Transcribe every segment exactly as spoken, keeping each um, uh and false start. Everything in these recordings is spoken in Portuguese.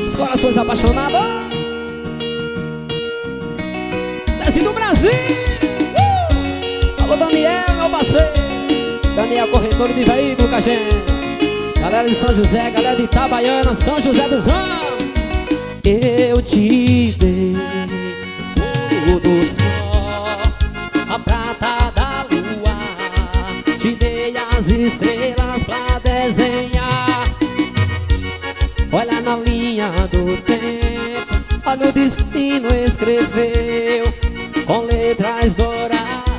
Os corações apaixonados. Desce do Brasil. uh! Alô Daniel, meu parceiro. Daniel, corretor de veículo com a gente. Galera de São José, galera de Itabaiana, São José dos Ramos. Eu te dei fogo do sol, a prata da lua, te dei as estrelas pra desenhar. Olha na linha do tempo, olha o destino escreveu com letras douradas,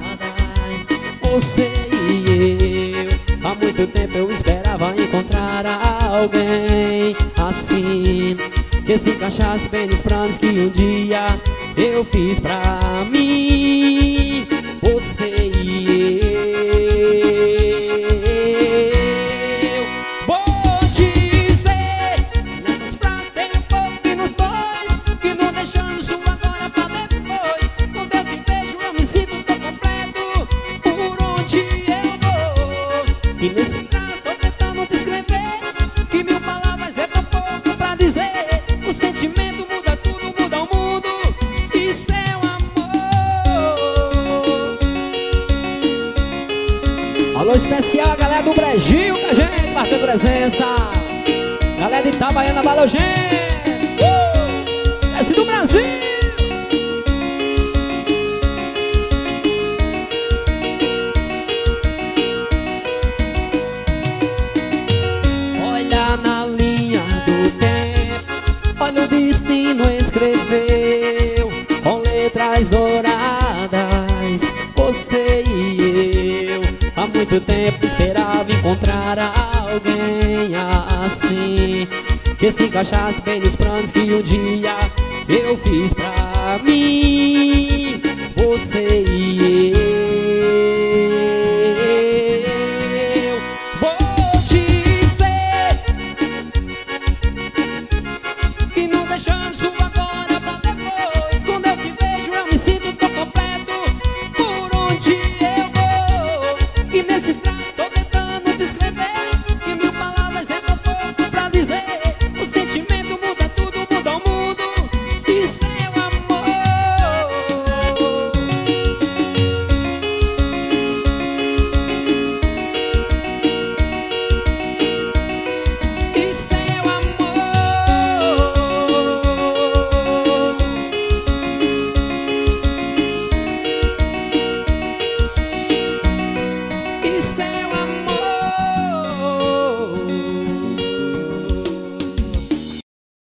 você e eu. Há muito tempo eu esperava encontrar alguém assim, que se encaixasse bem nos planos que um dia eu fiz pra mim. Você e eu. Vou dizer, nessas frases tem um pouco que nos dois, que não deixando isso agora pra depois. Quando eu te vejo eu me sinto tão completo, por onde eu vou. E nesse traço tô tentando te escrever, que mil palavras é tão pouco pra dizer. O sentimento muda tudo, muda o mundo. Isso é o amor. Alô especial a galera do Brejinho com a gente, marcando presença. Galera de Itabaiana, valeu gente. uh! Desce do Brasil. Olha na linha do tempo, olha o destino escreveu com letras douradas, você e eu. Há muito tempo esperava encontrar alguém assim, que se encaixasse bem nos planos que um dia eu fiz pra mim. Você e eu. Vou dizer que não deixando isso agora pra depois. Quando eu te vejo eu me sinto tão completo, por onde eu vou. E nesses traços tô tentando te escrever, que mil palavras é tão pouco pra dizer. O sentimento muda tudo, muda o mundo. Isso é o amor. Isso é o amor. Isso é o amor.